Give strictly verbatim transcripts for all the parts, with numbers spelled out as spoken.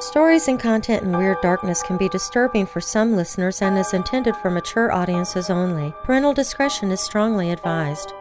Stories and content in Weird Darkness can be disturbing for some listeners and is intended for mature audiences only. Parental discretion is strongly advised.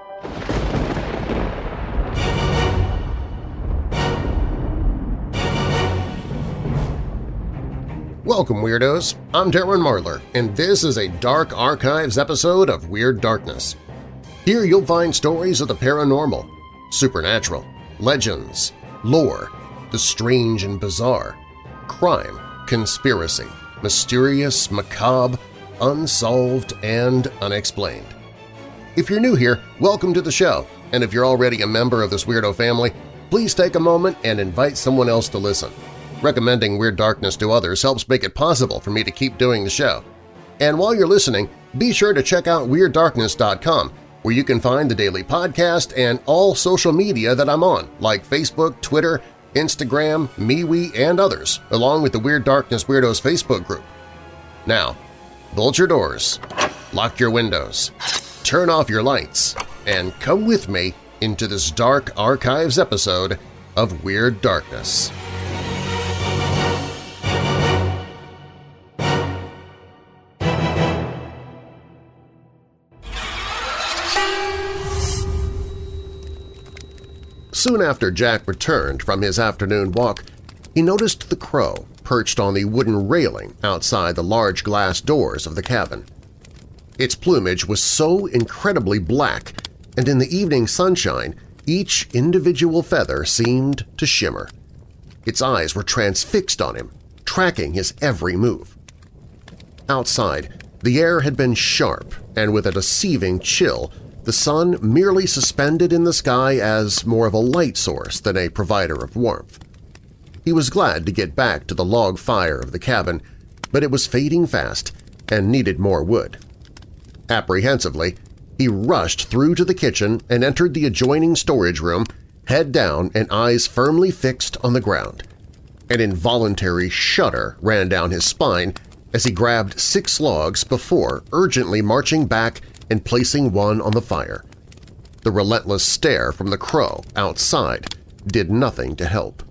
Welcome, Weirdos! I'm Darren Marlar, and this is a Dark Archives episode of Weird Darkness. Here you'll find stories of the paranormal, supernatural, legends, lore, the strange and bizarre, crime, conspiracy, mysterious, macabre, unsolved, and unexplained. If you're new here, welcome to the show, and if you're already a member of this weirdo family, please take a moment and invite someone else to listen. Recommending Weird Darkness to others helps make it possible for me to keep doing the show. And while you're listening, be sure to check out Weird Darkness dot com, where you can find the daily podcast and all social media that I'm on, like Facebook, Twitter, Instagram, MeWe, and others, along with the Weird Darkness Weirdos Facebook group. Now, bolt your doors, lock your windows, turn off your lights, and come with me into this Dark Archives episode of Weird Darkness. Soon after Jack returned from his afternoon walk, he noticed the crow perched on the wooden railing outside the large glass doors of the cabin. Its plumage was so incredibly black, and in the evening sunshine each individual feather seemed to shimmer. Its eyes were transfixed on him, tracking his every move. Outside, the air had been sharp, and with a deceiving chill, the sun merely suspended in the sky as more of a light source than a provider of warmth. He was glad to get back to the log fire of the cabin, but it was fading fast and needed more wood. Apprehensively, he rushed through to the kitchen and entered the adjoining storage room, head down and eyes firmly fixed on the ground. An involuntary shudder ran down his spine as he grabbed six logs before urgently marching back and placing one on the fire. The relentless stare from the crow outside did nothing to help.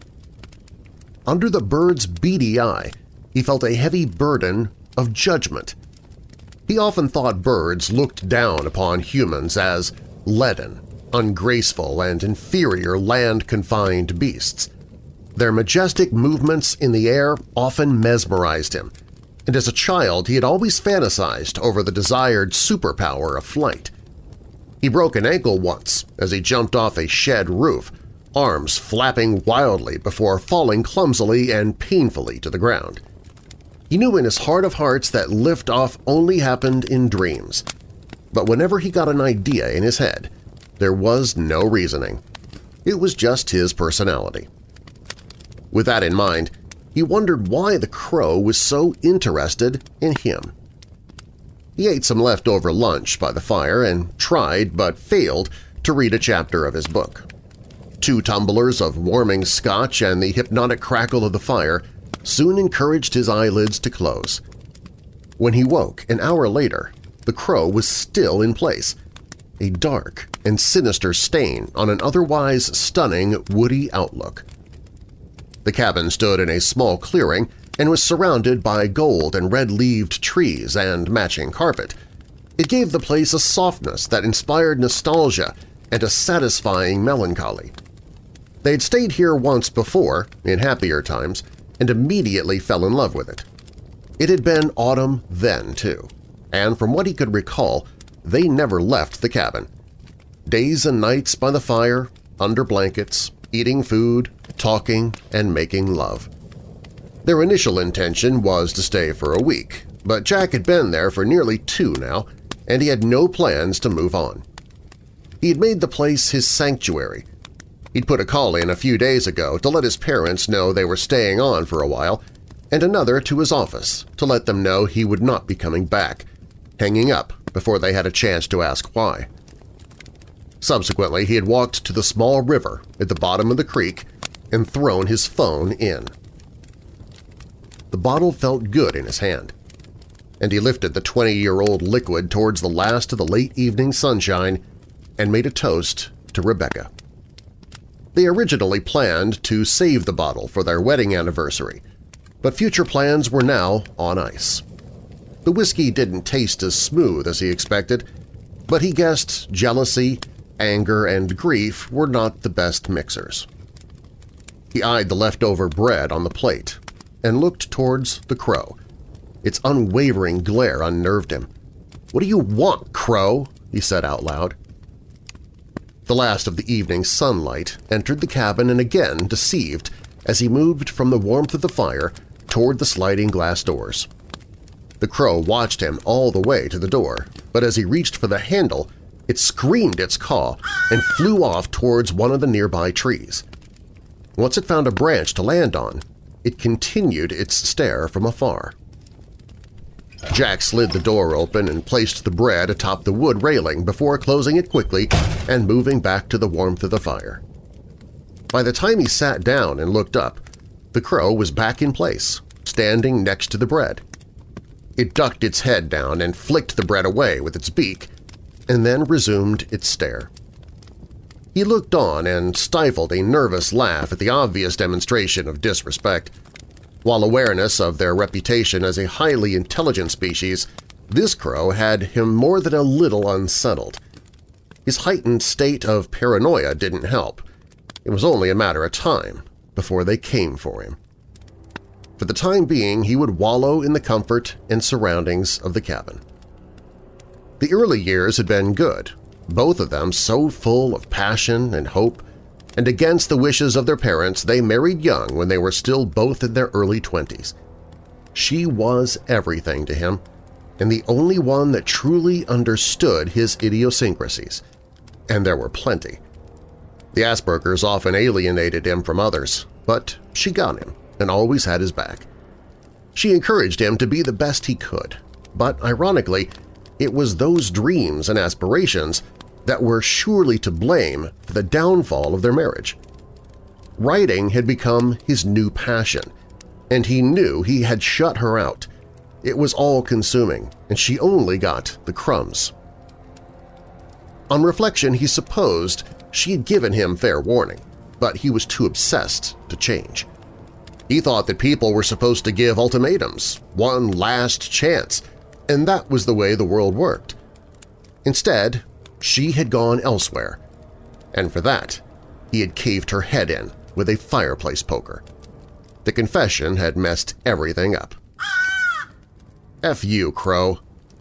Under the bird's beady eye, he felt a heavy burden of judgment. He often thought birds looked down upon humans as leaden, ungraceful, and inferior land-confined beasts. Their majestic movements in the air often mesmerized him, and as a child he had always fantasized over the desired superpower of flight. He broke an ankle once as he jumped off a shed roof, arms flapping wildly before falling clumsily and painfully to the ground. He knew in his heart of hearts that lift-off only happened in dreams, but whenever he got an idea in his head, there was no reasoning. It was just his personality. With that in mind, he wondered why the crow was so interested in him. He ate some leftover lunch by the fire and tried but failed to read a chapter of his book. Two tumblers of warming scotch and the hypnotic crackle of the fire soon encouraged his eyelids to close. When he woke an hour later, the crow was still in place, a dark and sinister stain on an otherwise stunning woody outlook. The cabin stood in a small clearing and was surrounded by gold and red-leaved trees and matching carpet. It gave the place a softness that inspired nostalgia and a satisfying melancholy. They had stayed here once before, in happier times, and immediately fell in love with it. It had been autumn then, too, and from what he could recall, they never left the cabin. Days and nights by the fire, under blankets, eating food, talking, and making love. Their initial intention was to stay for a week, but Jack had been there for nearly two now, and he had no plans to move on. He had made the place his sanctuary. He'd put a call in a few days ago to let his parents know they were staying on for a while, and another to his office to let them know he would not be coming back, hanging up before they had a chance to ask why. Subsequently, he had walked to the small river at the bottom of the creek and thrown his phone in. The bottle felt good in his hand, and he lifted the twenty-year-old liquid towards the last of the late evening sunshine and made a toast to Rebecca. They originally planned to save the bottle for their wedding anniversary, but future plans were now on ice. The whiskey didn't taste as smooth as he expected, but he guessed jealousy, anger, and grief were not the best mixers. He eyed the leftover bread on the plate and looked towards the crow. Its unwavering glare unnerved him. "What do you want, crow?" he said out loud. The last of the evening's sunlight entered the cabin and again deceived as he moved from the warmth of the fire toward the sliding glass doors. The crow watched him all the way to the door, but as he reached for the handle, it screamed its caw and flew off towards one of the nearby trees. Once it found a branch to land on, it continued its stare from afar. Jack slid the door open and placed the bread atop the wood railing before closing it quickly and moving back to the warmth of the fire. By the time he sat down and looked up, the crow was back in place, standing next to the bread. It ducked its head down and flicked the bread away with its beak, and then resumed its stare. He looked on and stifled a nervous laugh at the obvious demonstration of disrespect. While awareness of their reputation as a highly intelligent species, this crow had him more than a little unsettled. His heightened state of paranoia didn't help. It was only a matter of time before they came for him. For the time being, he would wallow in the comfort and surroundings of the cabin. The early years had been good, both of them so full of passion and hope, and against the wishes of their parents they married young when they were still both in their early twenties. She was everything to him, and the only one that truly understood his idiosyncrasies, and there were plenty. The Aspergers often alienated him from others, but she got him and always had his back. She encouraged him to be the best he could, but ironically, it was those dreams and aspirations that were surely to blame for the downfall of their marriage. Writing had become his new passion, and he knew he had shut her out. It was all-consuming, and she only got the crumbs. On reflection, he supposed she had given him fair warning, but he was too obsessed to change. He thought that people were supposed to give ultimatums, one last chance, and that was the way the world worked. Instead, she had gone elsewhere, and for that, he had caved her head in with a fireplace poker. The confession had messed everything up. F you, Crow.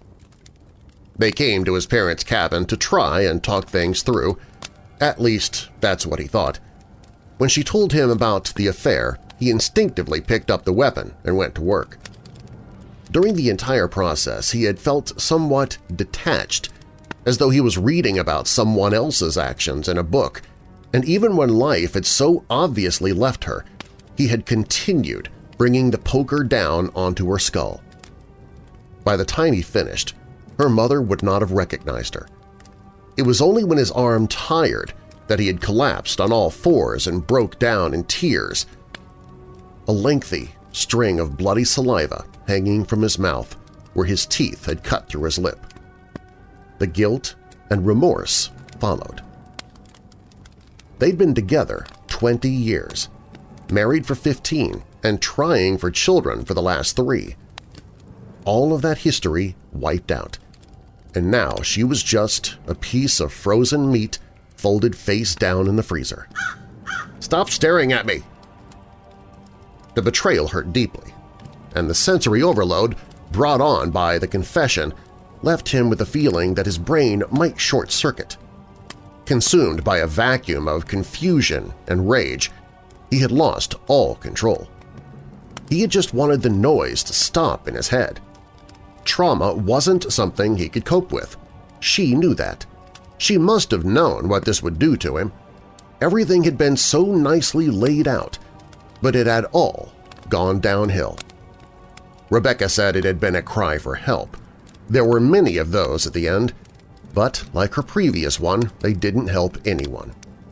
They came to his parents' cabin to try and talk things through. At least, that's what he thought. When she told him about the affair, he instinctively picked up the weapon and went to work. During the entire process, he had felt somewhat detached, as though he was reading about someone else's actions in a book, and even when life had so obviously left her, he had continued bringing the poker down onto her skull. By the time he finished, her mother would not have recognized her. It was only when his arm tired that he had collapsed on all fours and broke down in tears. A lengthy string of bloody saliva hanging from his mouth where his teeth had cut through his lip. The guilt and remorse followed. They'd been together twenty years, married for fifteen, and trying for children for the last three. All of that history wiped out, and now she was just a piece of frozen meat folded face down in the freezer. "Stop staring at me!" The betrayal hurt deeply, and the sensory overload brought on by the confession left him with a feeling that his brain might short-circuit. Consumed by a vacuum of confusion and rage, he had lost all control. He had just wanted the noise to stop in his head. Trauma wasn't something he could cope with. She knew that. She must have known what this would do to him. Everything had been so nicely laid out, but it had all gone downhill. Rebecca said it had been a cry for help. There were many of those at the end, but like her previous one, they didn't help anyone.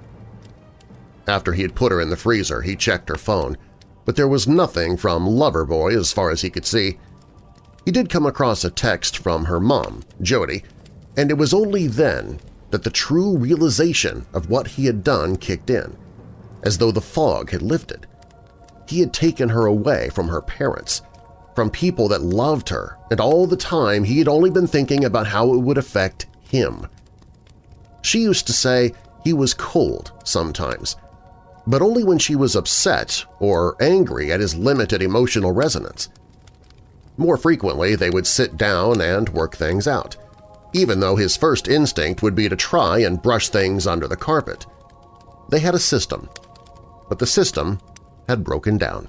After he had put her in the freezer, he checked her phone, but there was nothing from Loverboy as far as he could see. He did come across a text from her mom, Jody, and it was only then that the true realization of what he had done kicked in. as though the fog had lifted. He had taken her away from her parents, from people that loved her, and all the time he had only been thinking about how it would affect him. She used to say he was cold sometimes, but only when she was upset or angry at his limited emotional resonance. More frequently, they would sit down and work things out, even though his first instinct would be to try and brush things under the carpet. They had a system, but the system had broken down.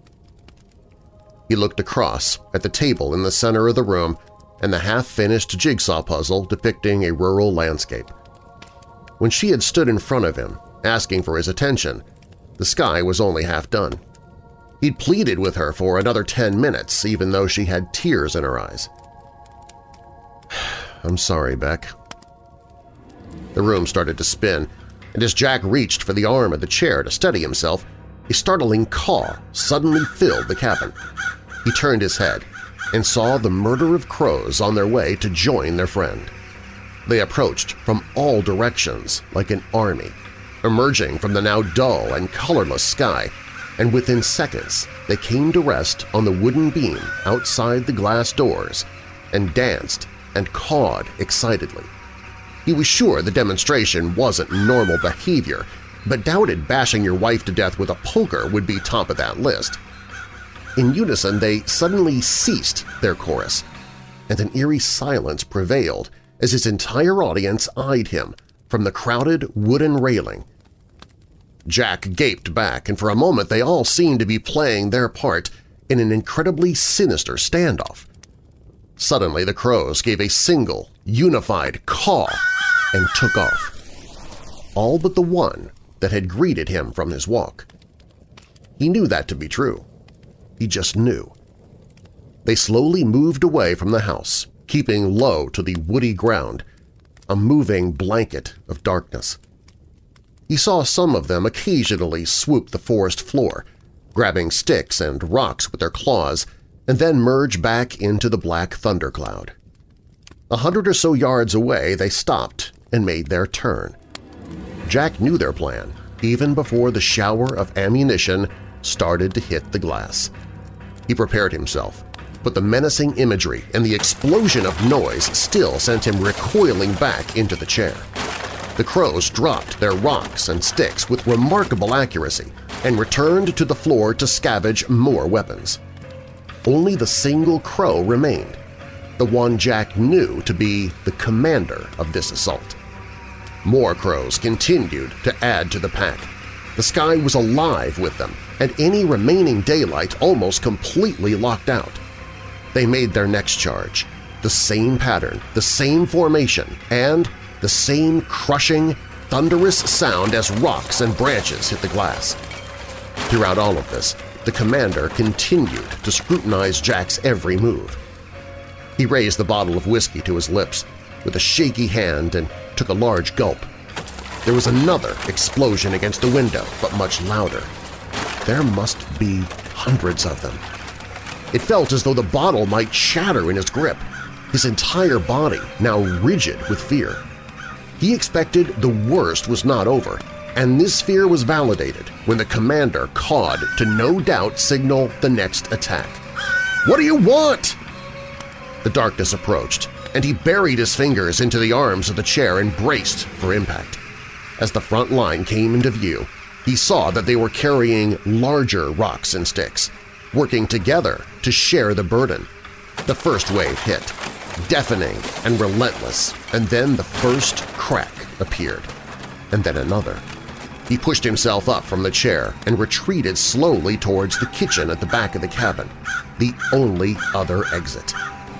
He looked across at the table in the center of the room and the half-finished jigsaw puzzle depicting a rural landscape. When she had stood in front of him, asking for his attention, the sky was only half done. He'd pleaded with her for another ten minutes, even though she had tears in her eyes. "I'm sorry, Beck." The room started to spin, and as Jack reached for the arm of the chair to steady himself, a startling caw suddenly filled the cabin. He turned his head and saw the murder of crows on their way to join their friend. They approached from all directions like an army, emerging from the now dull and colorless sky, and within seconds they came to rest on the wooden beam outside the glass doors and danced and cawed excitedly. He was sure the demonstration wasn't normal behavior, but doubted bashing your wife to death with a poker would be top of that list. In unison, they suddenly ceased their chorus, and an eerie silence prevailed as his entire audience eyed him from the crowded wooden railing. Jack gaped back, and for a moment they all seemed to be playing their part in an incredibly sinister standoff. Suddenly the crows gave a single, unified caw and took off, all but the one that had greeted him from his walk. He knew that to be true. He just knew. They slowly moved away from the house, keeping low to the woody ground, a moving blanket of darkness. He saw some of them occasionally swoop the forest floor, grabbing sticks and rocks with their claws, and then merge back into the black thundercloud. A hundred or so yards away they stopped and made their turn. Jack knew their plan even before the shower of ammunition started to hit the glass. He prepared himself, but the menacing imagery and the explosion of noise still sent him recoiling back into the chair. The crows dropped their rocks and sticks with remarkable accuracy and returned to the floor to scavenge more weapons. Only the single crow remained, the one Jack knew to be the commander of this assault. More crows continued to add to the pack. The sky was alive with them, and any remaining daylight almost completely locked out. They made their next charge, the same pattern, the same formation, and the same crushing, thunderous sound as rocks and branches hit the glass. Throughout all of this, the commander continued to scrutinize Jack's every move. He raised the bottle of whiskey to his lips with a shaky hand and took a large gulp. There was another explosion against the window, but much louder. There must be hundreds of them. It felt as though the bottle might shatter in his grip, his entire body now rigid with fear. He expected the worst was not over, and this fear was validated when the commander cawed to no doubt signal the next attack. "What do you want?" The darkness approached, and he buried his fingers into the arms of the chair and braced for impact. As the front line came into view, he saw that they were carrying larger rocks and sticks, working together to share the burden. The first wave hit, deafening and relentless, and then the first crack appeared, and then another. He pushed himself up from the chair and retreated slowly towards the kitchen at the back of the cabin, the only other exit.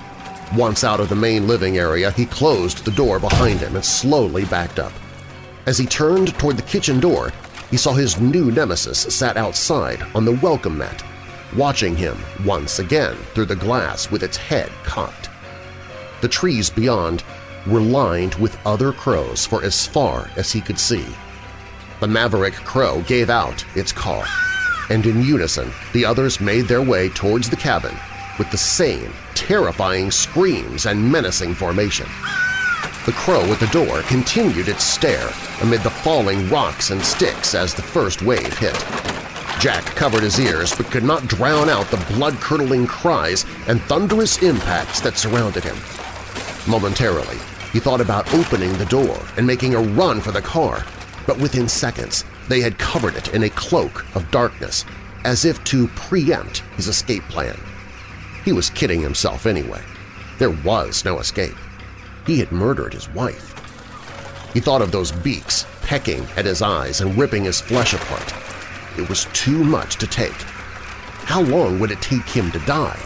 Once out of the main living area, he closed the door behind him and slowly backed up. As he turned toward the kitchen door, he saw his new nemesis sat outside on the welcome mat, watching him once again through the glass with its head cocked. The trees beyond were lined with other crows for as far as he could see. The maverick crow gave out its call, and in unison the others made their way towards the cabin with the same terrifying screams and menacing formation. The crow at the door continued its stare amid the falling rocks and sticks as the first wave hit. Jack covered his ears but could not drown out the blood-curdling cries and thunderous impacts that surrounded him. Momentarily, he thought about opening the door and making a run for the car, but within seconds they had covered it in a cloak of darkness, as if to preempt his escape plan. He was kidding himself anyway. There was no escape. He had murdered his wife. He thought of those beaks pecking at his eyes and ripping his flesh apart. It was too much to take. How long would it take him to die?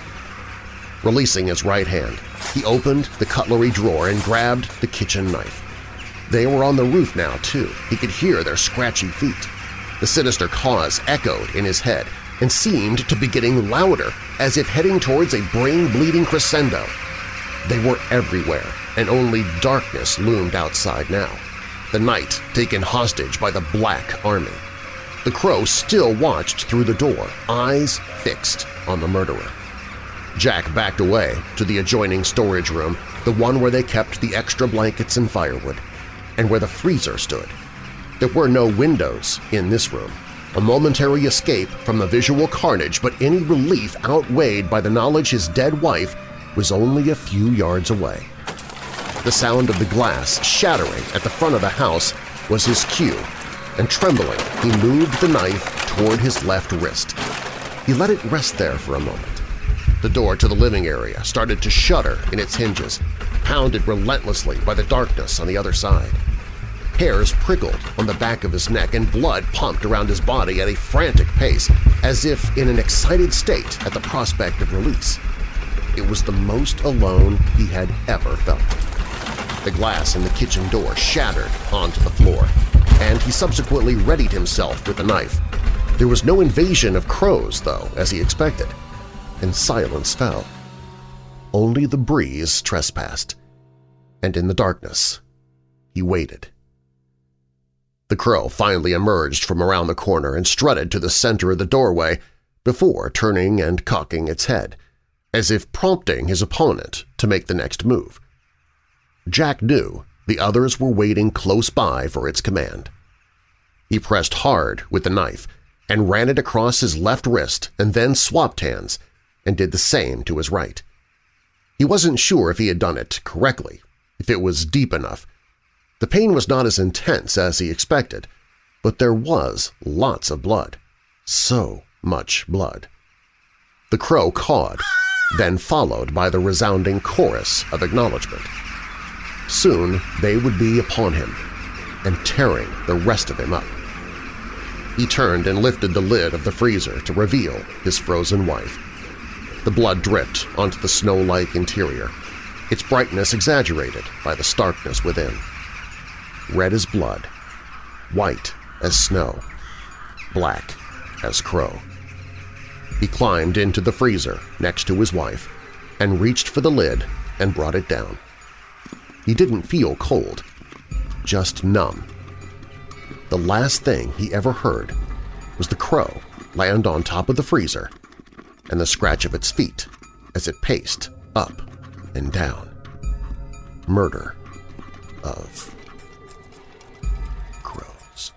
Releasing his right hand, he opened the cutlery drawer and grabbed the kitchen knife. They were on the roof now, too. He could hear their scratchy feet. The sinister cause echoed in his head and seemed to be getting louder, as if heading towards a brain-bleeding crescendo. They were everywhere, and only darkness loomed outside now, the night taken hostage by the Black Army. The crow still watched through the door, eyes fixed on the murderer. Jack backed away to the adjoining storage room, the one where they kept the extra blankets and firewood, and where the freezer stood. There were no windows in this room, a momentary escape from the visual carnage, but any relief outweighed by the knowledge his dead wife was only a few yards away. The sound of the glass shattering at the front of the house was his cue, and trembling, he moved the knife toward his left wrist. He let it rest there for a moment. The door to the living area started to shudder in its hinges, pounded relentlessly by the darkness on the other side. Hairs prickled on the back of his neck and blood pumped around his body at a frantic pace, as if in an excited state at the prospect of release. It was the most alone he had ever felt. The glass in the kitchen door shattered onto the floor, and he subsequently readied himself with a knife. There was no invasion of crows, though, as he expected, and silence fell. Only the breeze trespassed, and in the darkness he waited. The crow finally emerged from around the corner and strutted to the center of the doorway before turning and cocking its head, as if prompting his opponent to make the next move. Jack knew the others were waiting close by for its command. He pressed hard with the knife and ran it across his left wrist and then swapped hands and did the same to his right. He wasn't sure if he had done it correctly, if it was deep enough. The pain was not as intense as he expected, but there was lots of blood. So much blood. The crow cawed, then followed by the resounding chorus of acknowledgement. Soon they would be upon him and tearing the rest of him up. He turned and lifted the lid of the freezer to reveal his frozen wife. The blood dripped onto the snow-like interior, its brightness exaggerated by the starkness within. Red as blood, white as snow, black as crow. He climbed into the freezer next to his wife and reached for the lid and brought it down. He didn't feel cold, just numb. The last thing he ever heard was the crow land on top of the freezer and the scratch of its feet as it paced up and down. Murder of crows.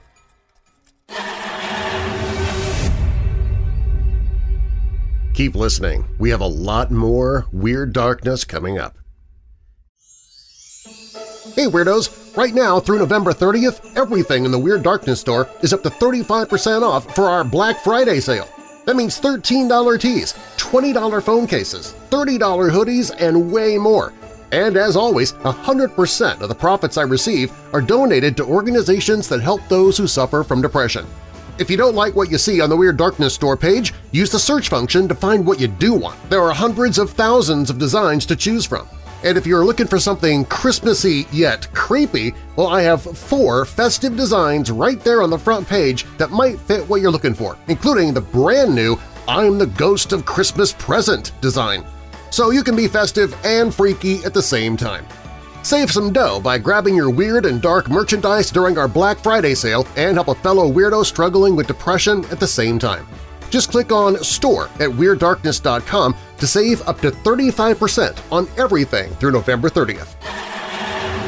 Keep listening. We have a lot more Weird Darkness coming up. Hey Weirdos! Right now, through November thirtieth, everything in the Weird Darkness store is up to thirty-five percent off for our Black Friday sale. That means thirteen dollar tees, twenty dollar phone cases, thirty dollar hoodies, and way more. And as always, one hundred percent of the profits I receive are donated to organizations that help those who suffer from depression. If you don't like what you see on the Weird Darkness store page, use the search function to find what you do want. There are hundreds of thousands of designs to choose from. And if you're looking for something Christmassy yet creepy, well, I have four festive designs right there on the front page that might fit what you're looking for, including the brand new I'm the Ghost of Christmas Present design. So you can be festive and freaky at the same time. Save some dough by grabbing your weird and dark merchandise during our Black Friday sale and help a fellow weirdo struggling with depression at the same time. Just click on Store at Weird Darkness dot com to save up to thirty-five percent on everything through November thirtieth.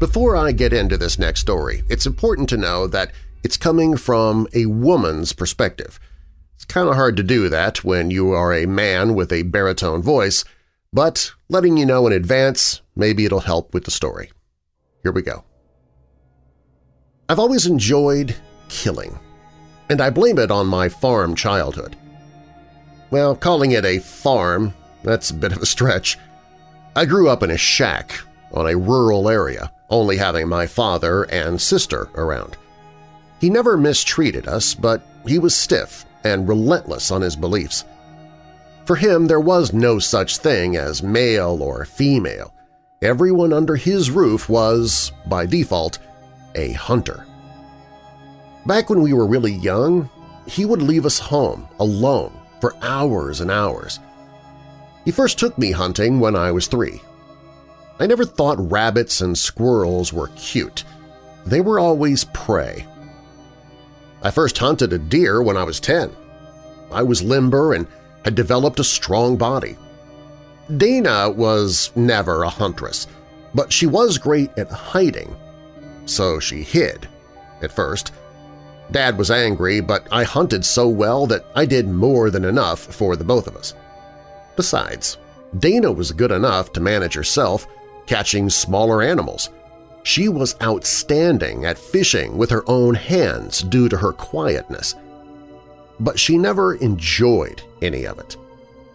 Before I get into this next story, it's important to know that it's coming from a woman's perspective. It's kind of hard to do that when you are a man with a baritone voice, but letting you know in advance, maybe it'll help with the story. Here we go. I've always enjoyed killing, and I blame it on my farm childhood. Well, calling it a farm, that's a bit of a stretch. I grew up in a shack on a rural area, only having my father and sister around. He never mistreated us, but he was stiff and relentless on his beliefs. For him, there was no such thing as male or female. Everyone under his roof was, by default, a hunter. Back when we were really young, he would leave us home alone for hours and hours. He first took me hunting when I was three. I never thought rabbits and squirrels were cute. They were always prey. I first hunted a deer when I was ten. I was limber and had developed a strong body. Dana was never a huntress, but she was great at hiding, so she hid at first. Dad was angry, but I hunted so well that I did more than enough for the both of us. Besides, Dana was good enough to manage herself, catching smaller animals. She was outstanding at fishing with her own hands due to her quietness. But she never enjoyed any of it.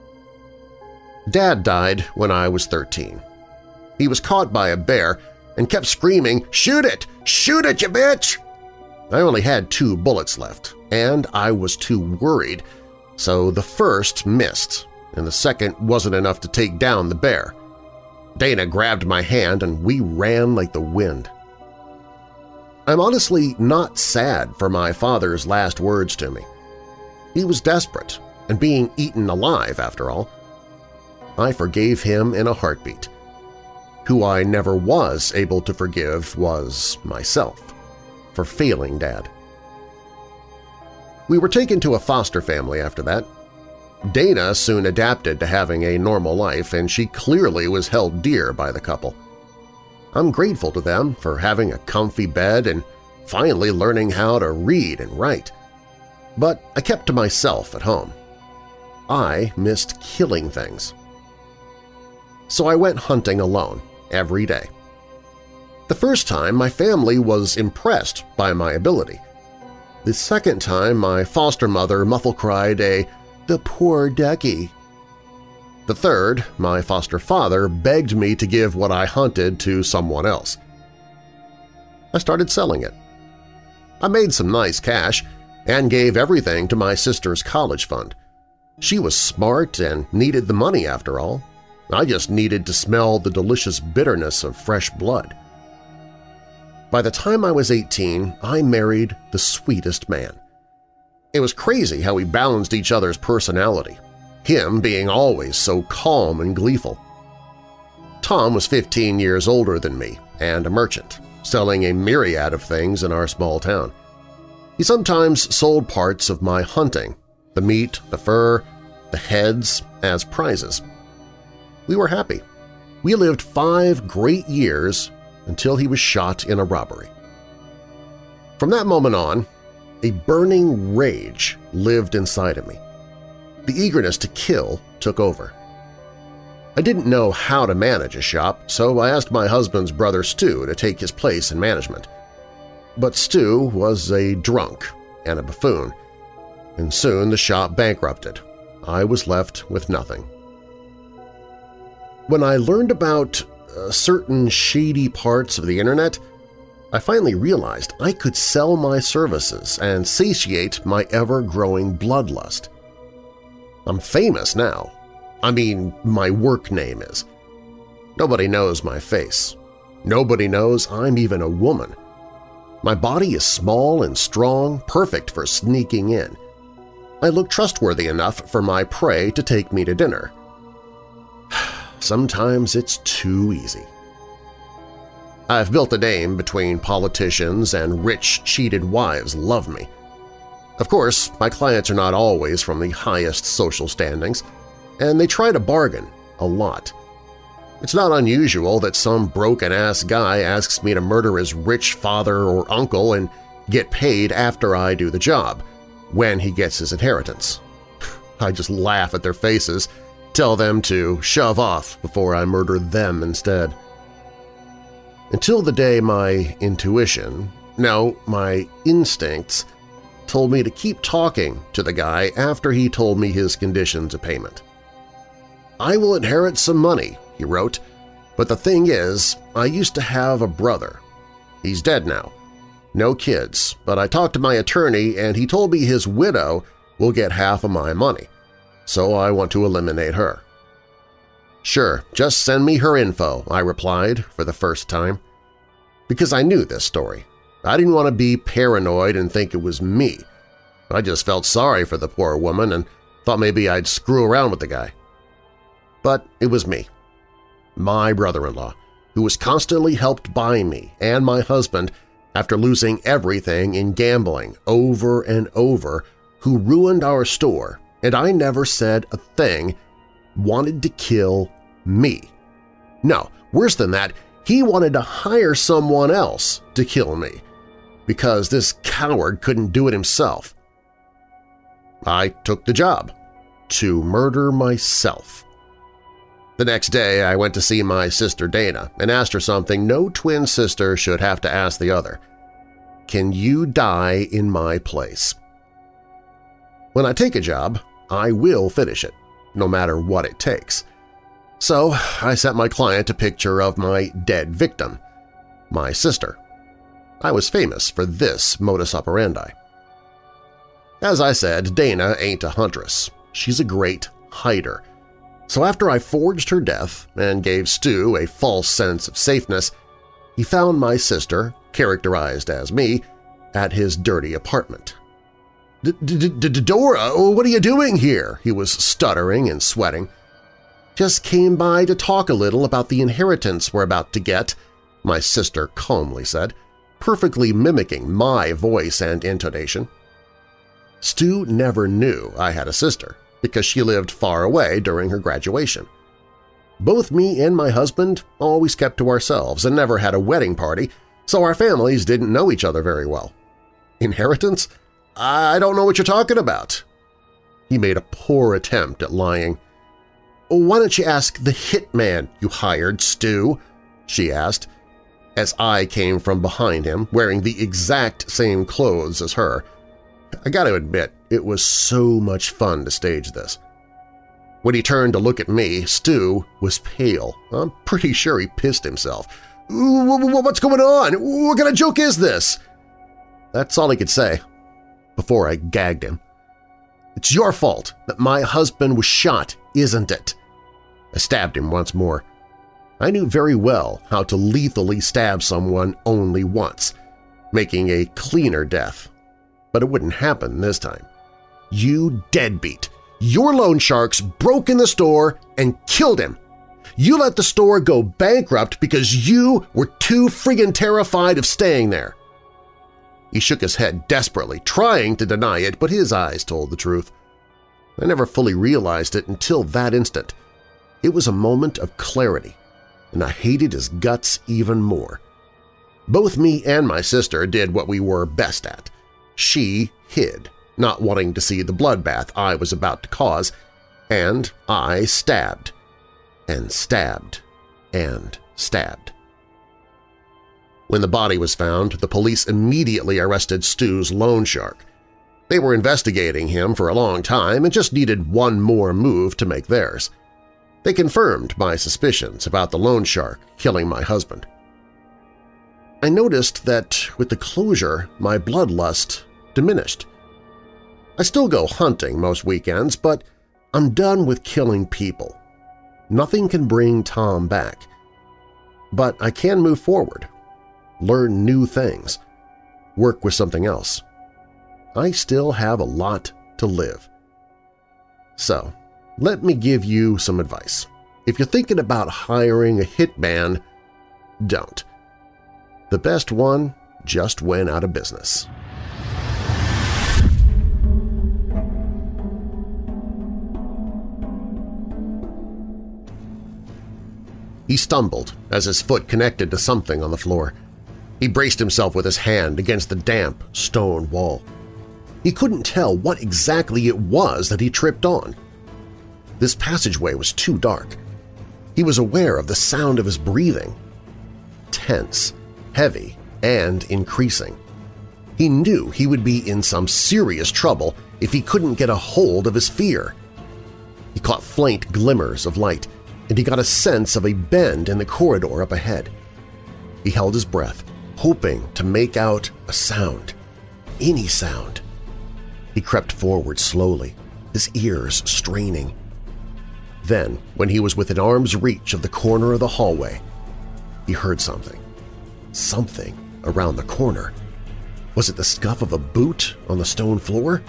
Dad died when I was thirteen. He was caught by a bear and kept screaming, "Shoot it! Shoot it, you bitch!" I only had two bullets left, and I was too worried, so the first missed, and the second wasn't enough to take down the bear. Dana grabbed my hand and we ran like the wind. I'm honestly not sad for my father's last words to me. He was desperate and being eaten alive, after all. I forgave him in a heartbeat. Who I never was able to forgive was myself for failing Dad. We were taken to a foster family after that. Dana soon adapted to having a normal life, and she clearly was held dear by the couple. I'm grateful to them for having a comfy bed and finally learning how to read and write. But I kept to myself at home. I missed killing things. So I went hunting alone every day. The first time, my family was impressed by my ability. The second time, my foster mother muffle-cried a "the poor ducky." The third, my foster father begged me to give what I hunted to someone else. I started selling it. I made some nice cash and gave everything to my sister's college fund. She was smart and needed the money after all. I just needed to smell the delicious bitterness of fresh blood. By the time I was eighteen, I married the sweetest man. It was crazy how we balanced each other's personality, him being always so calm and gleeful. Tom was fifteen years older than me and a merchant, selling a myriad of things in our small town. He sometimes sold parts of my hunting, the meat, the fur, the heads, as prizes. We were happy. We lived five great years until he was shot in a robbery. From that moment on, a burning rage lived inside of me. The eagerness to kill took over. I didn't know how to manage a shop, so I asked my husband's brother Stu to take his place in management. But Stu was a drunk and a buffoon, and soon the shop bankrupted. I was left with nothing. When I learned about uh, certain shady parts of the internet, I finally realized I could sell my services and satiate my ever-growing bloodlust. I'm famous now. I mean, my work name is. Nobody knows my face. Nobody knows I'm even a woman. My body is small and strong, perfect for sneaking in. I look trustworthy enough for my prey to take me to dinner. Sometimes it's too easy. I've built a name between politicians, and rich, cheated wives love me. Of course, my clients are not always from the highest social standings, and they try to bargain a lot. It's not unusual that some broken-ass guy asks me to murder his rich father or uncle and get paid after I do the job, when he gets his inheritance. I just laugh at their faces, tell them to shove off before I murder them instead. Until the day my intuition, no, my instincts, told me to keep talking to the guy after he told me his conditions of payment. "I will inherit some money," he wrote, "but the thing is, I used to have a brother. He's dead now. No kids, but I talked to my attorney and he told me his widow will get half of my money, so I want to eliminate her." "Sure, just send me her info," I replied for the first time. Because I knew this story. I didn't want to be paranoid and think it was me. I just felt sorry for the poor woman and thought maybe I'd screw around with the guy. But it was me. My brother-in-law, who was constantly helped by me and my husband after losing everything in gambling over and over, who ruined our store, and I never said a thing, wanted to kill me. No, worse than that, he wanted to hire someone else to kill me, because this coward couldn't do it himself. I took the job to murder myself. The next day I went to see my sister Dana and asked her something no twin sister should have to ask the other. "Can you die in my place?" When I take a job, I will finish it, no matter what it takes. So I sent my client a picture of my dead victim, my sister. I was famous for this modus operandi. As I said, Dana ain't a huntress. She's a great hider. So after I forged her death and gave Stu a false sense of safeness, he found my sister, characterized as me, at his dirty apartment. "D-d-d-Dora, what are you doing here?" he was stuttering and sweating. "Just came by to talk a little about the inheritance we're about to get," my sister calmly said, perfectly mimicking my voice and intonation. Stu never knew I had a sister because she lived far away during her graduation. Both me and my husband always kept to ourselves and never had a wedding party, so our families didn't know each other very well. Inheritance? I don't know what you're talking about. He made a poor attempt at lying. "Why don't you ask the hitman you hired, Stu?" she asked, as I came from behind him wearing the exact same clothes as her. I gotta admit, it was so much fun to stage this. When he turned to look at me, Stu was pale. I'm pretty sure he pissed himself. "What's going on? What kind of joke is this?" That's all he could say, before I gagged him. "It's your fault that my husband was shot, isn't it?" I stabbed him once more. I knew very well how to lethally stab someone only once, making a cleaner death. But it wouldn't happen this time. "You deadbeat! Your loan sharks broke in the store and killed him! You let the store go bankrupt because you were too friggin' terrified of staying there!" He shook his head desperately, trying to deny it, but his eyes told the truth. I never fully realized it until that instant. It was a moment of clarity, and I hated his guts even more. Both me and my sister did what we were best at. She hid, not wanting to see the bloodbath I was about to cause, and I stabbed, and stabbed, and stabbed. When the body was found, the police immediately arrested Stu's loan shark. They were investigating him for a long time and just needed one more move to make theirs. They confirmed my suspicions about the loan shark killing my husband. I noticed that with the closure, my bloodlust diminished. I still go hunting most weekends, but I'm done with killing people. Nothing can bring Tom back. But I can move forward, learn new things, work with something else. I still have a lot to live. So, let me give you some advice. If you're thinking about hiring a hitman, don't. The best one just went out of business. He stumbled as his foot connected to something on the floor. He braced himself with his hand against the damp stone wall. He couldn't tell what exactly it was that he tripped on. This passageway was too dark. He was aware of the sound of his breathing. Tense, heavy, and increasing. He knew he would be in some serious trouble if he couldn't get a hold of his fear. He caught faint glimmers of light, and he got a sense of a bend in the corridor up ahead. He held his breath, hoping to make out a sound, any sound. He crept forward slowly, his ears straining. Then, when he was within arm's reach of the corner of the hallway, he heard something. Something around the corner. Was it the scuff of a boot on the stone floor?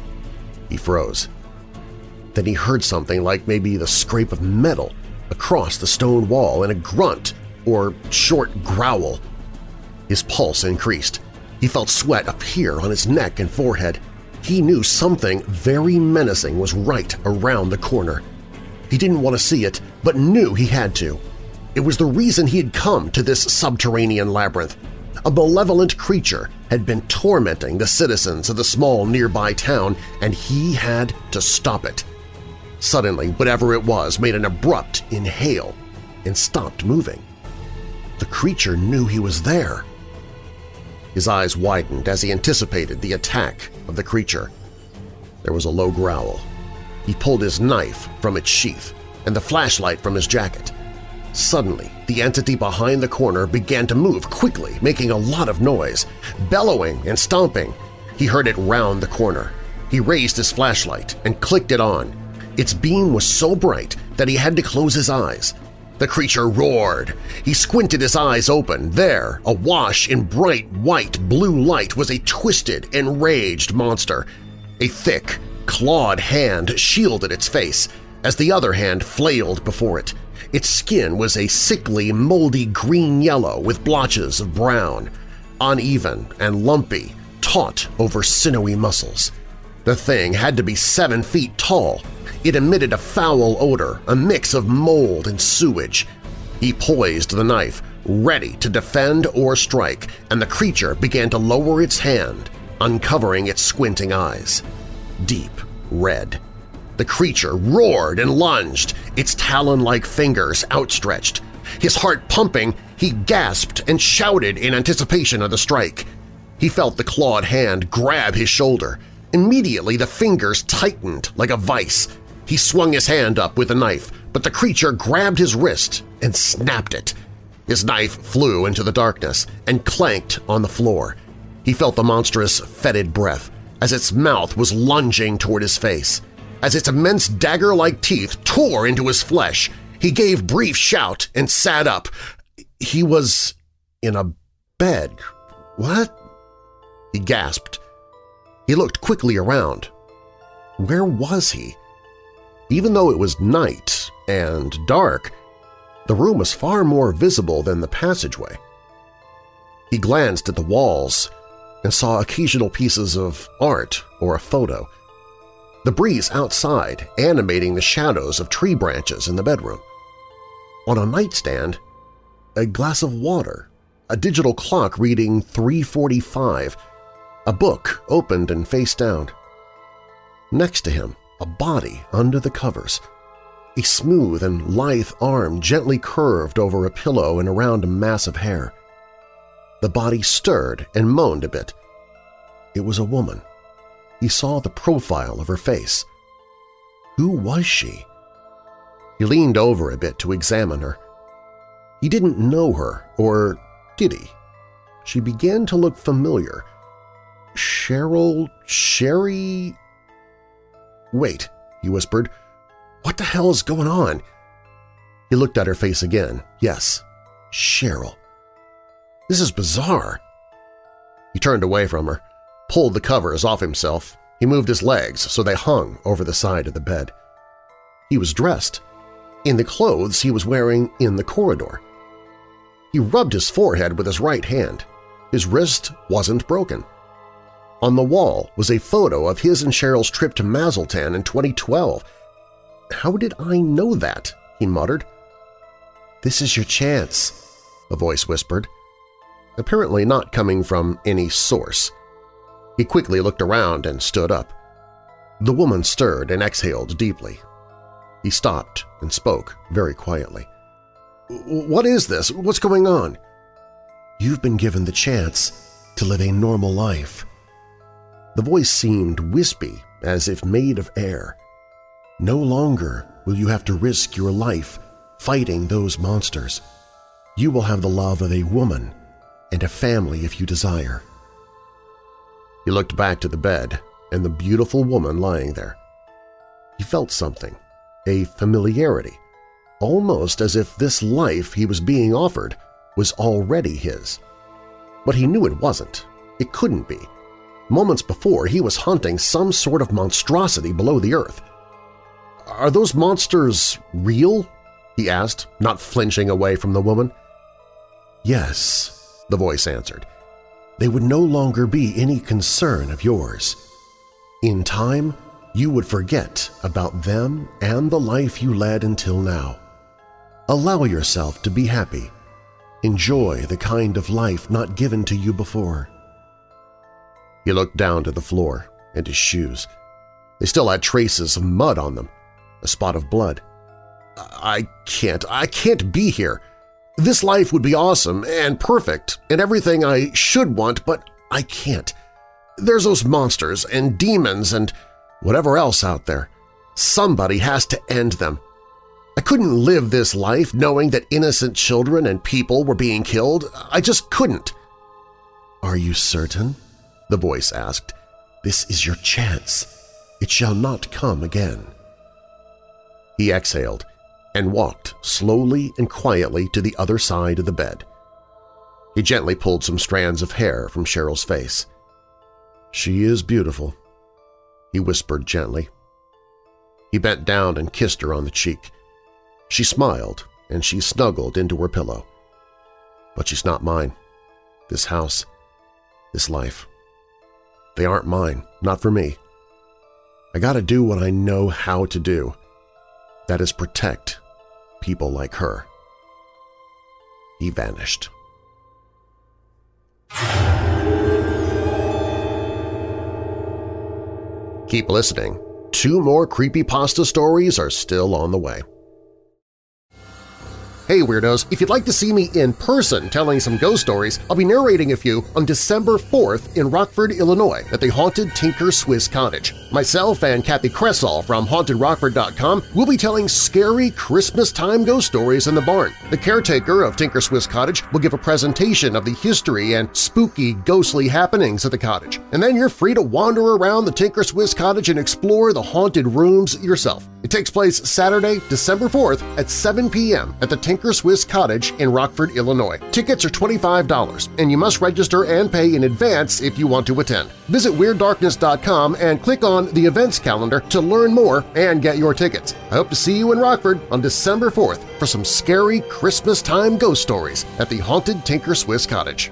He froze. Then he heard something like maybe the scrape of metal across the stone wall and a grunt or short growl. His pulse increased. He felt sweat appear on his neck and forehead. He knew something very menacing was right around the corner. He didn't want to see it, but knew he had to. It was the reason he had come to this subterranean labyrinth. A malevolent creature had been tormenting the citizens of the small nearby town, and he had to stop it. Suddenly, whatever it was made an abrupt inhale and stopped moving. The creature knew he was there. His eyes widened as he anticipated the attack of the creature. There was a low growl. He pulled his knife from its sheath and the flashlight from his jacket. Suddenly, the entity behind the corner began to move quickly, making a lot of noise, bellowing and stomping. He heard it round the corner. He raised his flashlight and clicked it on. Its beam was so bright that he had to close his eyes. The creature roared. He squinted his eyes open. There, awash in bright white blue light, was a twisted, enraged monster. A thick, clawed hand shielded its face, as the other hand flailed before it. Its skin was a sickly, moldy green-yellow with blotches of brown, uneven and lumpy, taut over sinewy muscles. The thing had to be seven feet tall. It emitted a foul odor, a mix of mold and sewage. He poised the knife, ready to defend or strike, and the creature began to lower its hand, uncovering its squinting eyes. Deep red. The creature roared and lunged, its talon-like fingers outstretched. His heart pumping, he gasped and shouted in anticipation of the strike. He felt the clawed hand grab his shoulder. Immediately the fingers tightened like a vice. He swung his hand up with the knife, but the creature grabbed his wrist and snapped it. His knife flew into the darkness and clanked on the floor. He felt the monstrous, fetid breath as its mouth was lunging toward his face. As its immense dagger-like teeth tore into his flesh, he gave a brief shout and sat up. He was in a bed. What? He gasped. He looked quickly around. Where was he? Even though it was night and dark, the room was far more visible than the passageway. He glanced at the walls and saw occasional pieces of art or a photo. The breeze outside animating the shadows of tree branches in the bedroom. On a nightstand, a glass of water, a digital clock reading three forty-five, a book opened and face down. Next to him, a body under the covers. A smooth and lithe arm gently curved over a pillow and around a mass of hair. The body stirred and moaned a bit. It was a woman. He saw the profile of her face. Who was she? He leaned over a bit to examine her. He didn't know her, or did he? She began to look familiar. Cheryl… Sherry… Wait, he whispered. What the hell is going on? He looked at her face again. Yes, Cheryl. This is bizarre. He turned away from her, pulled the covers off himself. He moved his legs so they hung over the side of the bed. He was dressed, in the clothes he was wearing in the corridor. He rubbed his forehead with his right hand. His wrist wasn't broken. On the wall was a photo of his and Cheryl's trip to Mazzeltan in twenty twelve. How did I know that? He muttered. "This is your chance," a voice whispered, apparently not coming from any source. He quickly looked around and stood up. The woman stirred and exhaled deeply. He stopped and spoke very quietly. "What is this? What's going on?" "You've been given the chance to live a normal life." The voice seemed wispy, as if made of air. "No longer will you have to risk your life fighting those monsters. You will have the love of a woman and a family if you desire." He looked back to the bed and the beautiful woman lying there. He felt something, a familiarity, almost as if this life he was being offered was already his. But he knew it wasn't. It couldn't be. Moments before, he was hunting some sort of monstrosity below the earth. "Are those monsters real?" he asked, not flinching away from the woman. "Yes," the voice answered. "They would no longer be any concern of yours. In time, you would forget about them and the life you led until now. Allow yourself to be happy. Enjoy the kind of life not given to you before." He looked down to the floor and his shoes. They still had traces of mud on them, a spot of blood. I can't, I can't be here. This life would be awesome and perfect and everything I should want, but I can't. There's those monsters and demons and whatever else out there. Somebody has to end them. I couldn't live this life knowing that innocent children and people were being killed. I just couldn't. Are you certain? The voice asked. This is your chance. It shall not come again. He exhaled and walked slowly and quietly to the other side of the bed. He gently pulled some strands of hair from Cheryl's face. She is beautiful, he whispered gently. He bent down and kissed her on the cheek. She smiled and she snuggled into her pillow. But she's not mine. This house, this life. They aren't mine, not for me. I gotta do what I know how to do. That is protect people like her. He vanished. Keep listening. Two more creepypasta stories are still on the way. Hey Weirdos! If you'd like to see me in person telling some ghost stories, I'll be narrating a few on December fourth in Rockford, Illinois at the Haunted Tinker Swiss Cottage. Myself and Kathy Kressall from Haunted Rockford dot com will be telling scary Christmas-time ghost stories in the barn. The caretaker of Tinker Swiss Cottage will give a presentation of the history and spooky, ghostly happenings at the cottage. And then you're free to wander around the Tinker Swiss Cottage and explore the haunted rooms yourself. It takes place Saturday, December fourth at seven p m at the Tinker Swiss Cottage in Rockford, Illinois. Tickets are twenty-five dollars, and you must register and pay in advance if you want to attend. Visit Weird Darkness dot com and click on the events calendar to learn more and get your tickets. I hope to see you in Rockford on December fourth for some scary Christmas-time ghost stories at the Haunted Tinker Swiss Cottage.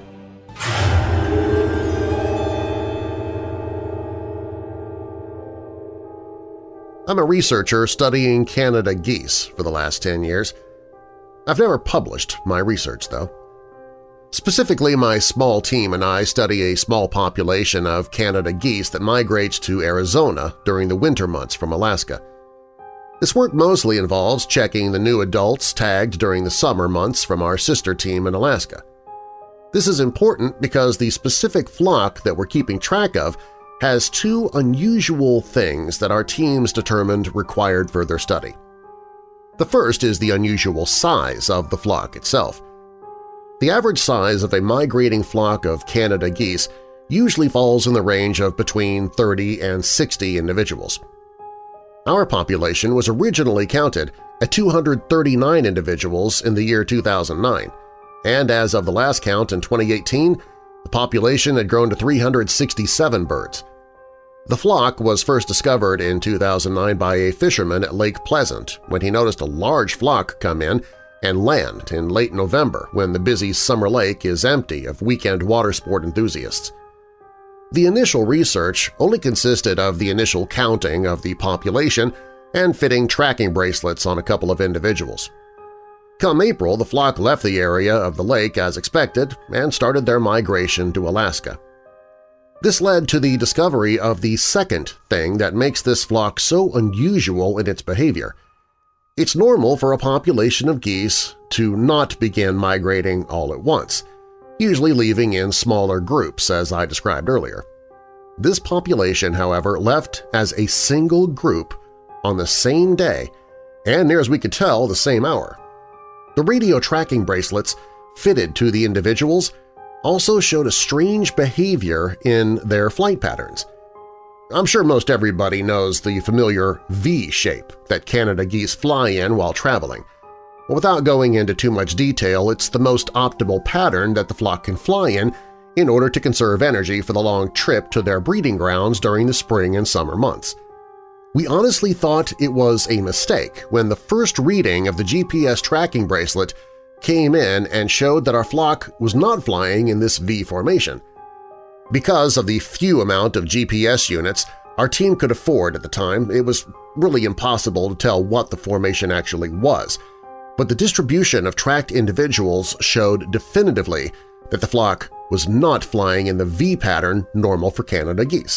I'm a researcher studying Canada geese for the last ten years. I've never published my research, though. Specifically, my small team and I study a small population of Canada geese that migrates to Arizona during the winter months from Alaska. This work mostly involves checking the new adults tagged during the summer months from our sister team in Alaska. This is important because the specific flock that we're keeping track of has two unusual things that our teams determined required further study. The first is the unusual size of the flock itself. The average size of a migrating flock of Canada geese usually falls in the range of between thirty and sixty individuals. Our population was originally counted at two hundred thirty-nine individuals in the year two thousand nine, and as of the last count in twenty eighteen, the population had grown to three hundred sixty-seven birds. The flock was first discovered in two thousand nine by a fisherman at Lake Pleasant when he noticed a large flock come in and land in late November when the busy summer lake is empty of weekend water sport enthusiasts. The initial research only consisted of the initial counting of the population and fitting tracking bracelets on a couple of individuals. Come April, the flock left the area of the lake as expected and started their migration to Alaska. This led to the discovery of the second thing that makes this flock so unusual in its behavior. It's normal for a population of geese to not begin migrating all at once, usually leaving in smaller groups as I described earlier. This population, however, left as a single group on the same day and, near as we could tell, the same hour. The radio tracking bracelets fitted to the individuals also showed a strange behavior in their flight patterns. I'm sure most everybody knows the familiar V shape that Canada geese fly in while traveling. But without going into too much detail, it's the most optimal pattern that the flock can fly in in order to conserve energy for the long trip to their breeding grounds during the spring and summer months. We honestly thought it was a mistake when the first reading of the G P S tracking bracelet came in and showed that our flock was not flying in this V formation. Because of the few amount of G P S units our team could afford at the time, it was really impossible to tell what the formation actually was, but the distribution of tracked individuals showed definitively that the flock was not flying in the V pattern normal for Canada geese.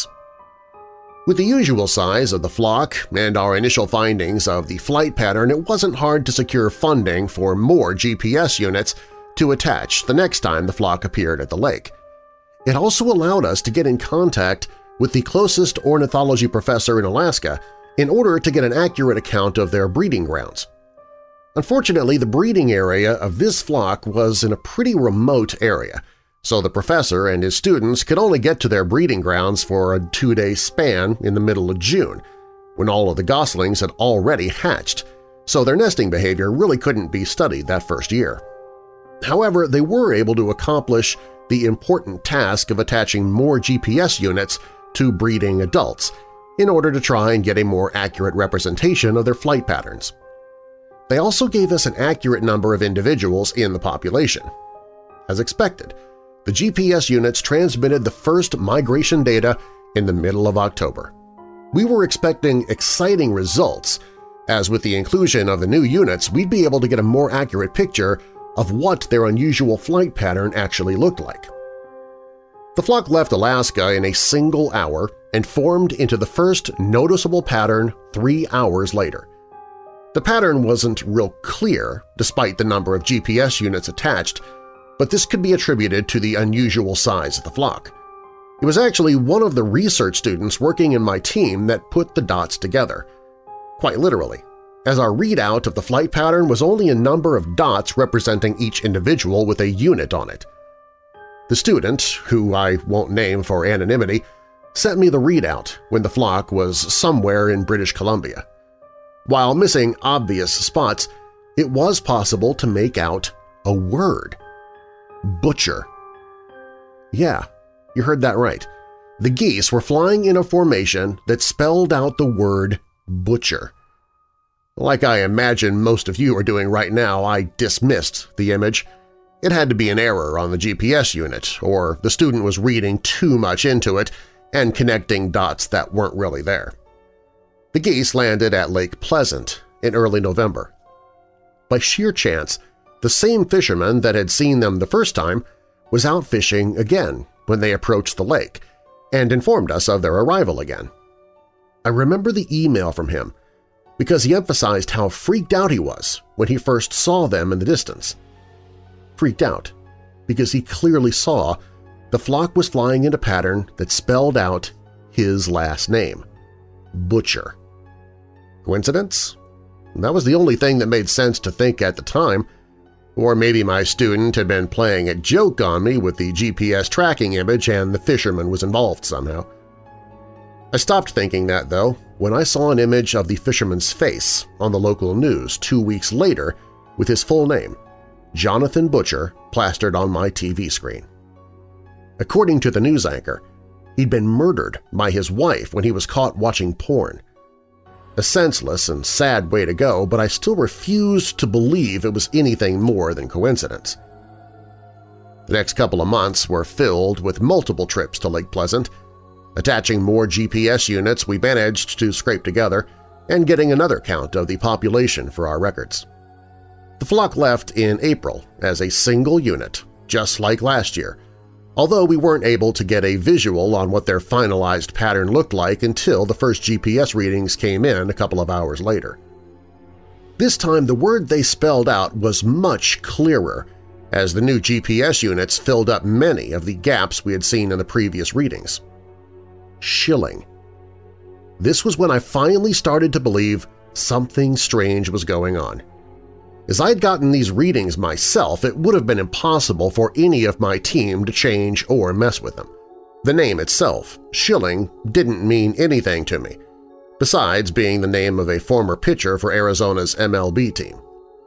With the usual size of the flock and our initial findings of the flight pattern, it wasn't hard to secure funding for more G P S units to attach the next time the flock appeared at the lake. It also allowed us to get in contact with the closest ornithology professor in Alaska in order to get an accurate account of their breeding grounds. Unfortunately, the breeding area of this flock was in a pretty remote area, so the professor and his students could only get to their breeding grounds for a two-day span in the middle of June, when all of the goslings had already hatched, so their nesting behavior really couldn't be studied that first year. However, they were able to accomplish the important task of attaching more G P S units to breeding adults in order to try and get a more accurate representation of their flight patterns. They also gave us an accurate number of individuals in the population. As expected, the G P S units transmitted the first migration data in the middle of October. We were expecting exciting results, as with the inclusion of the new units we'd be able to get a more accurate picture of what their unusual flight pattern actually looked like. The flock left Alaska in a single hour and formed into the first noticeable pattern three hours later. The pattern wasn't real clear despite the number of G P S units attached, but this could be attributed to the unusual size of the flock. It was actually one of the research students working in my team that put the dots together. Quite literally, as our readout of the flight pattern was only a number of dots representing each individual with a unit on it. The student, who I won't name for anonymity, sent me the readout when the flock was somewhere in British Columbia. While missing obvious spots, it was possible to make out a word. Butcher. Yeah, you heard that right. The geese were flying in a formation that spelled out the word butcher. Like I imagine most of you are doing right now, I dismissed the image. It had to be an error on the G P S unit, or the student was reading too much into it and connecting dots that weren't really there. The geese landed at Lake Pleasant in early November. By sheer chance, the same fisherman that had seen them the first time was out fishing again when they approached the lake and informed us of their arrival again. I remember the email from him because he emphasized how freaked out he was when he first saw them in the distance. Freaked out because he clearly saw the flock was flying in a pattern that spelled out his last name, Butcher. Coincidence? That was the only thing that made sense to think at the time. Or maybe my student had been playing a joke on me with the G P S tracking image and the fisherman was involved somehow. I stopped thinking that, though, when I saw an image of the fisherman's face on the local news two weeks later with his full name, Jonathan Butcher, plastered on my T V screen. According to the news anchor, he'd been murdered by his wife when he was caught watching porn. A senseless and sad way to go, but I still refused to believe it was anything more than coincidence. The next couple of months were filled with multiple trips to Lake Pleasant, attaching more G P S units we managed to scrape together, and getting another count of the population for our records. The flock left in April as a single unit, just like last year, although we weren't able to get a visual on what their finalized pattern looked like until the first G P S readings came in a couple of hours later. This time the word they spelled out was much clearer, as the new G P S units filled up many of the gaps we had seen in the previous readings. Shilling. This was when I finally started to believe something strange was going on. As I had gotten these readings myself, it would have been impossible for any of my team to change or mess with them. The name itself, Shilling, didn't mean anything to me, besides being the name of a former pitcher for Arizona's M L B team.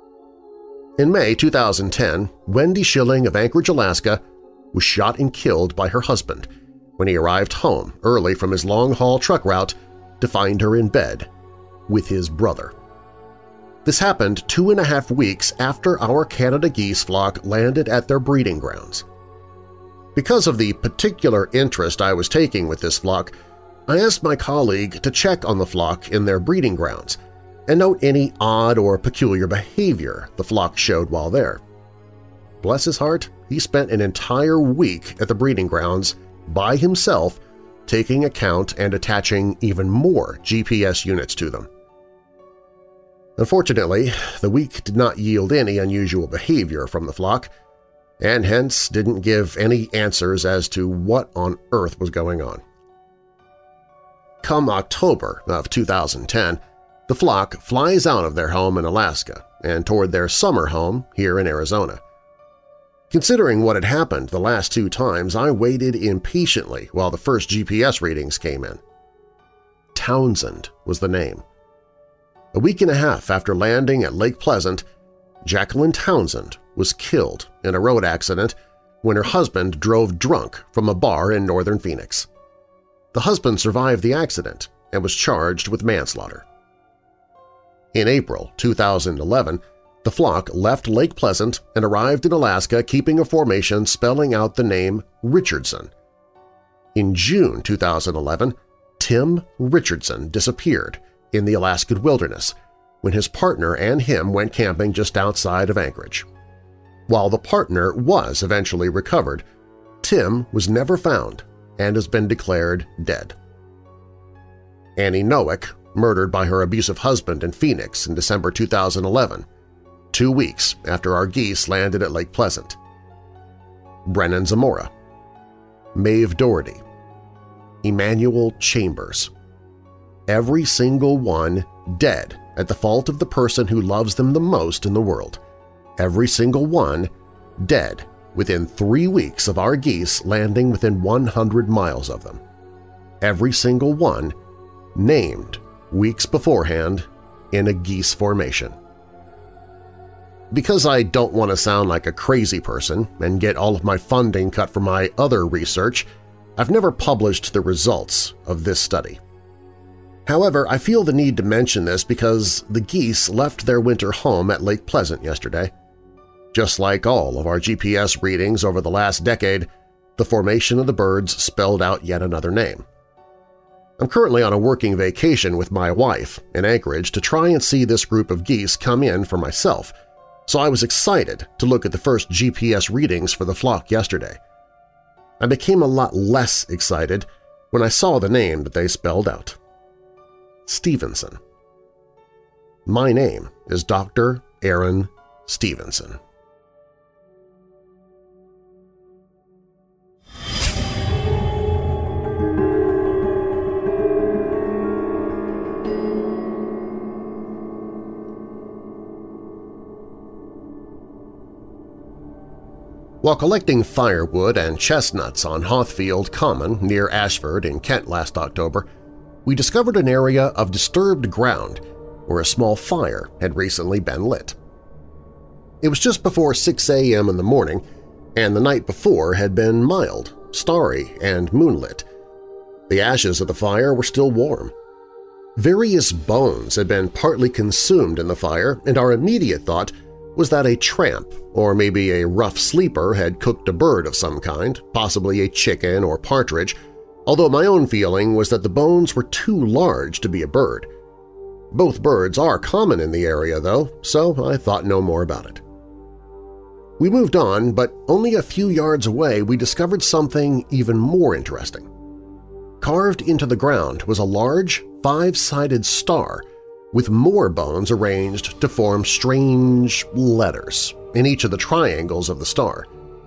In May two thousand ten, Wendy Shilling of Anchorage, Alaska, was shot and killed by her husband when he arrived home early from his long-haul truck route to find her in bed with his brother. This happened two and a half weeks after our Canada geese flock landed at their breeding grounds. Because of the particular interest I was taking with this flock, I asked my colleague to check on the flock in their breeding grounds and note any odd or peculiar behavior the flock showed while there. Bless his heart, he spent an entire week at the breeding grounds by himself, taking account and attaching even more G P S units to them. Unfortunately, the week did not yield any unusual behavior from the flock, and hence didn't give any answers as to what on earth was going on. Come October of two thousand ten, the flock flies out of their home in Alaska and toward their summer home here in Arizona. Considering what had happened the last two times, I waited impatiently while the first G P S readings came in. Townsend was the name. A week and a half after landing at Lake Pleasant, Jacqueline Townsend was killed in a road accident when her husband drove drunk from a bar in northern Phoenix. The husband survived the accident and was charged with manslaughter. In April two thousand eleven, the flock left Lake Pleasant and arrived in Alaska keeping a formation spelling out the name Richardson. In June two thousand eleven, Tim Richardson disappeared in the Alaskan wilderness when his partner and him went camping just outside of Anchorage. While the partner was eventually recovered, Tim was never found and has been declared dead. Annie Noack, murdered by her abusive husband in Phoenix in December two thousand eleven, two weeks after our geese landed at Lake Pleasant. Brennan Zamora, Maeve Doherty, Emmanuel Chambers. Every single one dead at the fault of the person who loves them the most in the world. Every single one dead within three weeks of our geese landing within one hundred miles of them. Every single one named weeks beforehand in a geese formation. Because I don't want to sound like a crazy person and get all of my funding cut from my other research, I've never published the results of this study. However, I feel the need to mention this because the geese left their winter home at Lake Pleasant yesterday. Just like all of our G P S readings over the last decade, the formation of the birds spelled out yet another name. I'm currently on a working vacation with my wife in Anchorage to try and see this group of geese come in for myself, so I was excited to look at the first G P S readings for the flock yesterday. I became a lot less excited when I saw the name that they spelled out. Stevenson. My name is Doctor Aaron Stevenson. While collecting firewood and chestnuts on Hothfield Common near Ashford in Kent last October, we discovered an area of disturbed ground where a small fire had recently been lit. It was just before six a m in the morning, and the night before had been mild, starry, and moonlit. The ashes of the fire were still warm. Various bones had been partly consumed in the fire, and our immediate thought was that a tramp or maybe a rough sleeper had cooked a bird of some kind, possibly a chicken or partridge, although my own feeling was that the bones were too large to be a bird. Both birds are common in the area, though, so I thought no more about it. We moved on, but only a few yards away we discovered something even more interesting. Carved into the ground was a large, five-sided star with more bones arranged to form strange letters in each of the triangles of the star.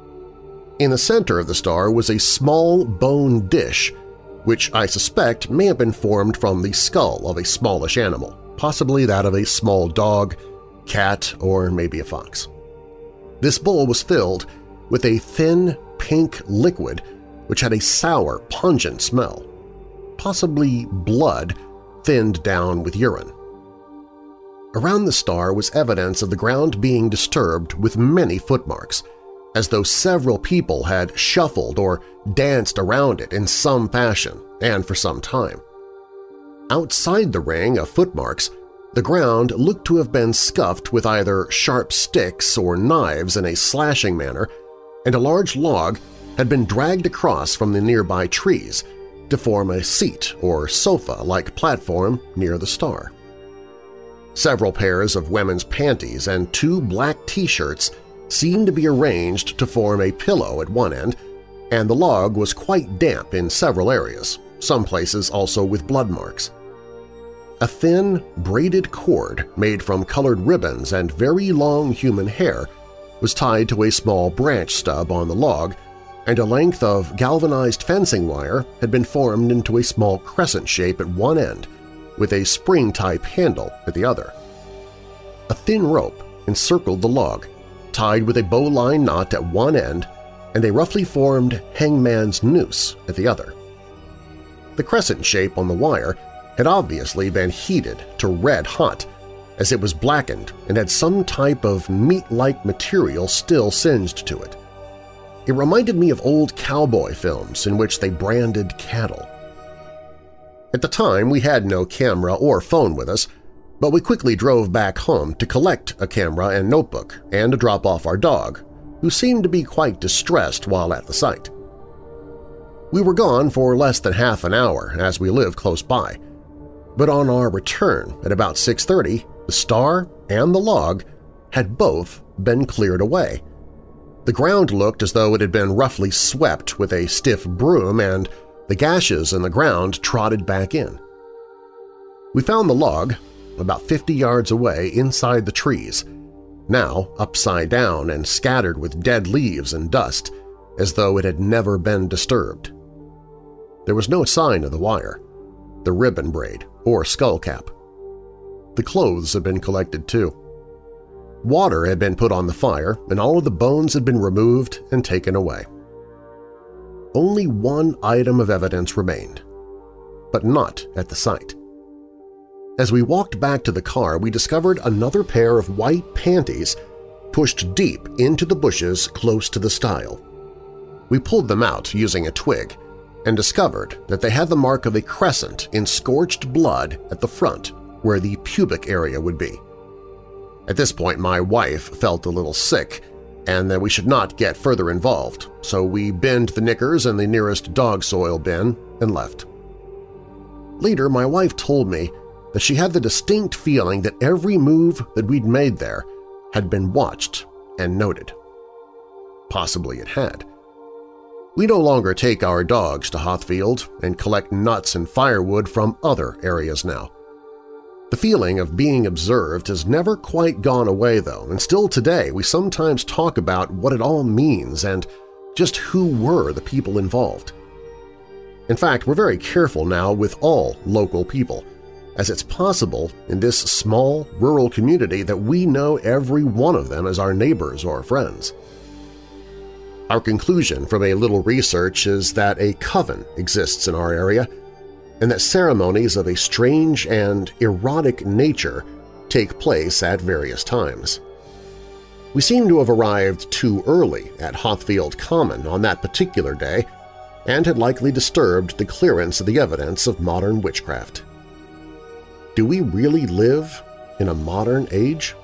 In the center of the star was a small bone dish, which I suspect may have been formed from the skull of a smallish animal, possibly that of a small dog, cat, or maybe a fox. This bowl was filled with a thin, pink liquid which had a sour, pungent smell, possibly blood thinned down with urine. Around the star was evidence of the ground being disturbed with many footmarks, as though several people had shuffled or danced around it in some fashion and for some time. Outside the ring of footmarks, the ground looked to have been scuffed with either sharp sticks or knives in a slashing manner, and a large log had been dragged across from the nearby trees to form a seat or sofa-like platform near the star. Several pairs of women's panties and two black T-shirts seemed to be arranged to form a pillow at one end, and the log was quite damp in several areas, some places also with blood marks. A thin, braided cord made from colored ribbons and very long human hair was tied to a small branch stub on the log, and a length of galvanized fencing wire had been formed into a small crescent shape at one end, with a spring-type handle at the other. A thin rope encircled the log, tied with a bowline knot at one end and a roughly formed hangman's noose at the other. The crescent shape on the wire had obviously been heated to red hot, as it was blackened and had some type of meat-like material still singed to it. It reminded me of old cowboy films in which they branded cattle. At the time, we had no camera or phone with us, but we quickly drove back home to collect a camera and notebook and to drop off our dog, who seemed to be quite distressed while at the site. We were gone for less than half an hour as we lived close by, but on our return at about six thirty, the star and the log had both been cleared away. The ground looked as though it had been roughly swept with a stiff broom and the gashes in the ground trotted back in. We found the log about fifty yards away inside the trees, now upside down and scattered with dead leaves and dust, as though it had never been disturbed. There was no sign of the wire, the ribbon braid, or skull cap. The clothes had been collected too. Water had been put on the fire, and all of the bones had been removed and taken away. Only one item of evidence remained, but not at the site. As we walked back to the car, we discovered another pair of white panties pushed deep into the bushes close to the stile. We pulled them out using a twig and discovered that they had the mark of a crescent in scorched blood at the front where the pubic area would be. At this point, my wife felt a little sick and that we should not get further involved, so we binned the knickers in the nearest dog soil bin and left. Later, my wife told me that she had the distinct feeling that every move that we'd made there had been watched and noted. Possibly it had. We no longer take our dogs to Hothfield and collect nuts and firewood from other areas now. The feeling of being observed has never quite gone away, though, and still today we sometimes talk about what it all means and just who were the people involved. In fact, we're very careful now with all local people, as it's possible in this small, rural community that we know every one of them as our neighbors or friends. Our conclusion from a little research is that a coven exists in our area, and that ceremonies of a strange and erotic nature take place at various times. We seem to have arrived too early at Hothfield Common on that particular day and had likely disturbed the clearance of the evidence of modern witchcraft. Do we really live in a modern age?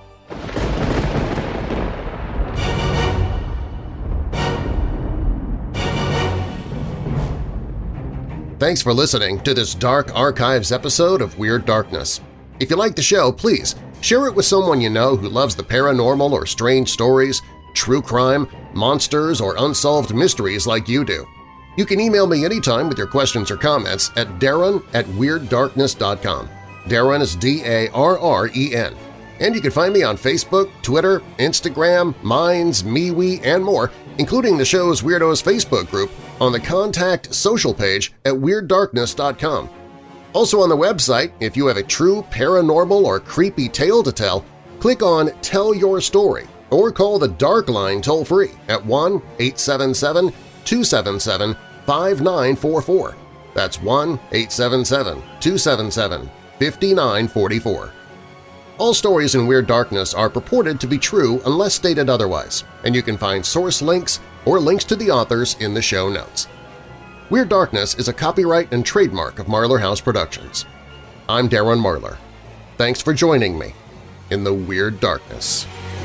Thanks for listening to this Dark Archives episode of Weird Darkness. If you like the show, please share it with someone you know who loves the paranormal or strange stories, true crime, monsters, or unsolved mysteries like you do. You can email me anytime with your questions or comments at darren at weird darkness dot com. Darren is D A R R E N. And you can find me on Facebook, Twitter, Instagram, Minds, MeWe, and more, including the show's Weirdos Facebook group on the Contact Social page at weird darkness dot com. Also on the website, if you have a true paranormal or creepy tale to tell, click on Tell Your Story or call the Dark Line toll-free at one eight seven seven, two seven seven, five nine four four. That's one eight seven seven, two seven seven, five nine four four. All stories in Weird Darkness are purported to be true unless stated otherwise, and you can find source links or links to the authors in the show notes. Weird Darkness is a copyright and trademark of Marlar House Productions. I'm Darren Marlar. Thanks for joining me in the Weird Darkness.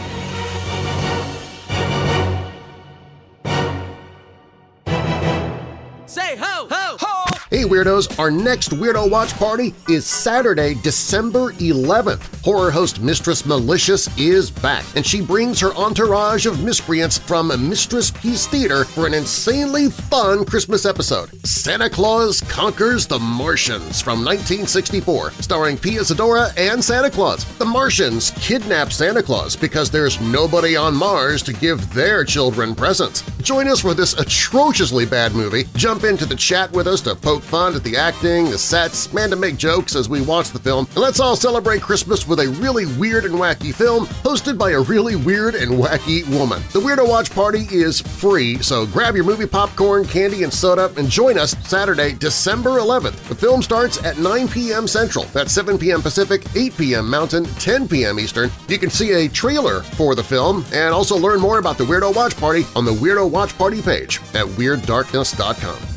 Say ho, ho, ho! Hey Weirdos, our next Weirdo Watch Party is Saturday, December eleventh. Horror host Mistress Malicious is back, and she brings her entourage of miscreants from Mistress Peace Theater for an insanely fun Christmas episode. Santa Claus Conquers the Martians from nineteen sixty-four, starring Pia Zadora and Santa Claus. The Martians kidnap Santa Claus because there's nobody on Mars to give their children presents. Join us for this atrociously bad movie. Jump into the chat with us to poke fun at the acting, the sets, and to make jokes as we watch the film. And let's all celebrate Christmas with a really weird and wacky film hosted by a really weird and wacky woman. The Weirdo Watch Party is free, so grab your movie popcorn, candy, and soda and join us Saturday, December eleventh. The film starts at nine p m Central. That's seven p m Pacific, eight p m Mountain, ten p m Eastern. You can see a trailer for the film and also learn more about the Weirdo Watch Party on the Weirdo Watch Party page at weird darkness dot com.